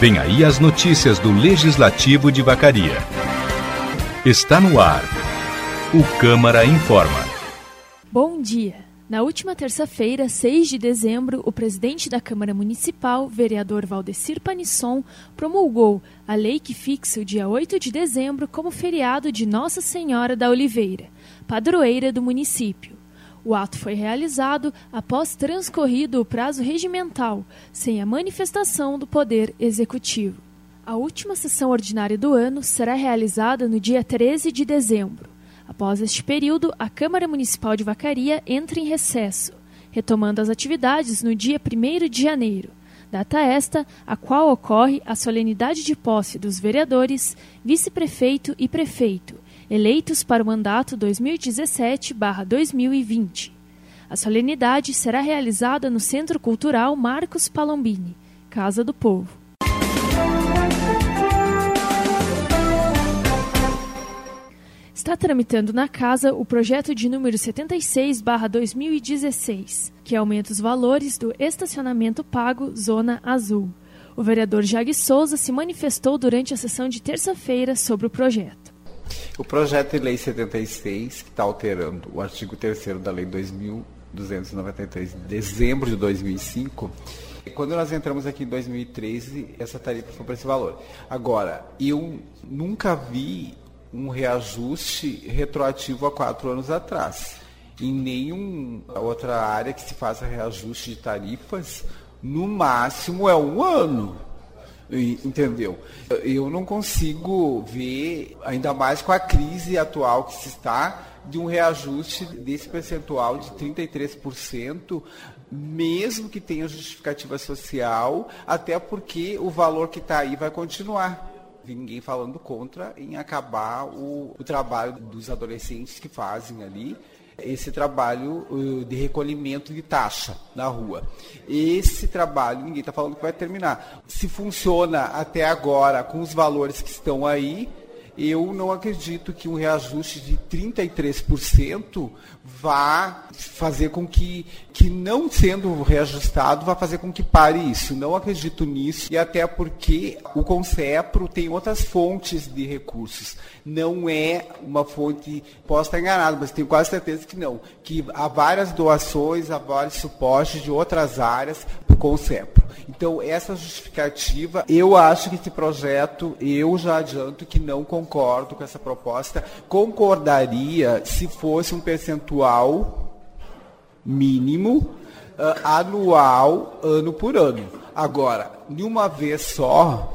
Vem aí as notícias do Legislativo de Vacaria. Está no ar. O Câmara Informa. Bom dia. Na última terça-feira, 6 de dezembro, o presidente da Câmara Municipal, vereador Valdecir Panisson, promulgou a lei que fixa o dia 8 de dezembro como feriado de Nossa Senhora da Oliveira, padroeira do município. O ato foi realizado após transcorrido o prazo regimental, sem a manifestação do Poder Executivo. A última sessão ordinária do ano será realizada no dia 13 de dezembro. Após este período, a Câmara Municipal de Vacaria entra em recesso, retomando as atividades no dia 1º de janeiro, data esta a qual ocorre a solenidade de posse dos vereadores, vice-prefeito e prefeito, eleitos para o mandato 2017/2020. A solenidade será realizada no Centro Cultural Marcos Palombini, Casa do Povo. Está tramitando na Casa o projeto de número 76/2016, que aumenta os valores do estacionamento pago Zona Azul. O vereador Jag Souza se manifestou durante a sessão de terça-feira sobre o projeto. O projeto de lei 76, que está alterando o artigo 3º da lei 2.293, de dezembro de 2005, quando nós entramos aqui em 2013, essa tarifa foi para esse valor. Agora, eu nunca vi um reajuste retroativo a 4 anos atrás. Em nenhuma outra área que se faça reajuste de tarifas, no máximo é 1 ano. Entendeu? Eu não consigo ver, ainda mais com a crise atual que se está, de um reajuste desse percentual de 33%, mesmo que tenha justificativa social, até porque o valor que está aí vai continuar. Ninguém falando contra em acabar o trabalho dos adolescentes que fazem ali esse trabalho de recolhimento de taxa na rua. Esse trabalho, ninguém está falando que vai terminar. Se funciona até agora com os valores que estão aí, eu não acredito que um reajuste de 33% vá fazer com que não sendo reajustado, vá fazer com que pare isso. Não acredito nisso, e até porque o Concepro tem outras fontes de recursos. Não é uma fonte, posso estar enganado, mas tenho quase certeza que não, que há várias doações, há vários suportes de outras áreas do Concepro. Então, essa justificativa, eu acho que esse projeto, eu já adianto que não concordo com essa proposta. Concordaria se fosse um percentual mínimo anual, ano por ano. Agora, de uma vez só,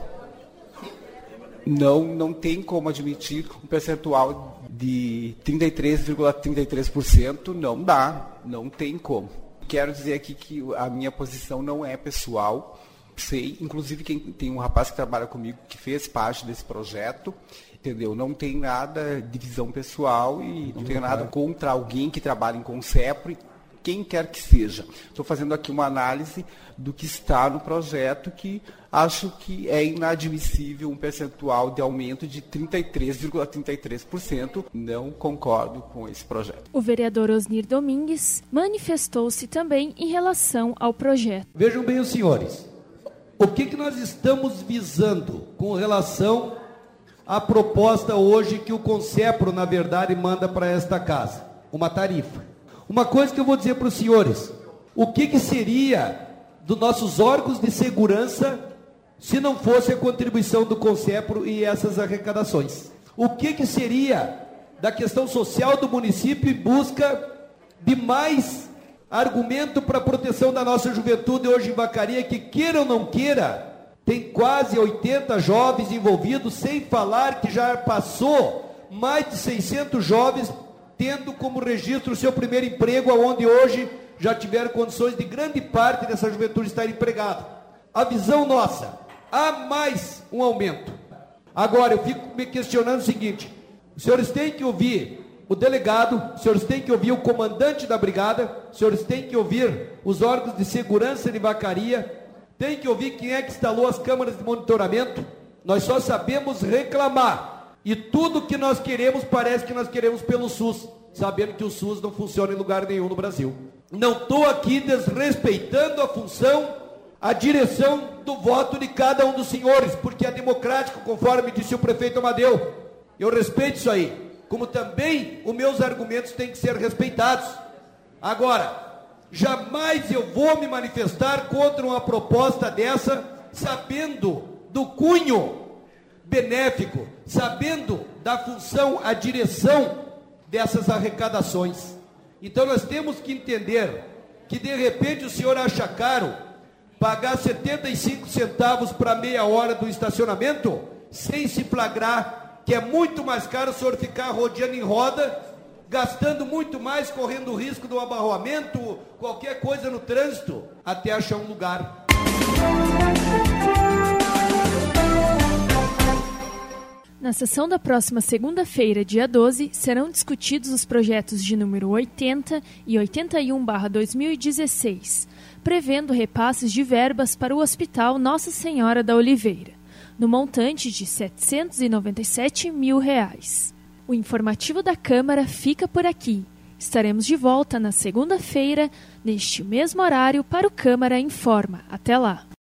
não tem como admitir um percentual de 33,33%, não dá, não tem como. Quero dizer aqui que a minha posição não é pessoal, sei, inclusive quem tem um rapaz que trabalha comigo que fez parte desse projeto, entendeu? Não tem nada de visão pessoal e não tenho nada contra alguém que trabalha em Concepro, quem quer que seja. Estou fazendo aqui uma análise do que está no projeto, que acho que é inadmissível um percentual de aumento de 33,33%. Não concordo com esse projeto. O vereador Osnir Domingues manifestou-se também em relação ao projeto. Vejam bem os senhores, o que nós estamos visando com relação à proposta hoje que o Concepro, na verdade, manda para esta casa? Uma tarifa. Uma coisa que eu vou dizer para os senhores, o que seria dos nossos órgãos de segurança se não fosse a contribuição do Concepro e essas arrecadações? O que seria da questão social do município em busca de mais argumento para a proteção da nossa juventude hoje em Vacaria, que queira ou não queira, tem quase 80 jovens envolvidos, sem falar que já passou mais de 600 jovens tendo como registro o seu primeiro emprego, onde hoje já tiveram condições de grande parte dessa juventude estar empregada. A visão nossa, há mais um aumento. Agora, eu fico me questionando o seguinte, os senhores têm que ouvir o delegado, os senhores têm que ouvir o comandante da brigada, os senhores têm que ouvir os órgãos de segurança de Vacaria, têm que ouvir quem é que instalou as câmaras de monitoramento. Nós só sabemos reclamar. E tudo que nós queremos, parece que nós queremos pelo SUS, sabendo que o SUS não funciona em lugar nenhum no Brasil. Não estou aqui desrespeitando a função a direção do voto de cada um dos senhores, porque é democrático, conforme disse o prefeito Amadeu. Eu respeito isso aí, como também os meus argumentos têm que ser respeitados. Agora, jamais eu vou me manifestar contra uma proposta dessa, sabendo do cunho benéfico, sabendo da função, a direção dessas arrecadações. Então nós temos que entender que de repente o senhor acha caro pagar 75 centavos para meia hora do estacionamento, sem se flagrar que é muito mais caro o senhor ficar rodeando em roda, gastando muito mais, correndo o risco do abarroamento, qualquer coisa no trânsito, até achar um lugar. Na sessão da próxima segunda-feira, dia 12, serão discutidos os projetos de número 80 e 81/2016, prevendo repasses de verbas para o Hospital Nossa Senhora da Oliveira, no montante de R$ 797 mil. O informativo da Câmara fica por aqui. Estaremos de volta na segunda-feira, neste mesmo horário, para o Câmara Informa. Até lá!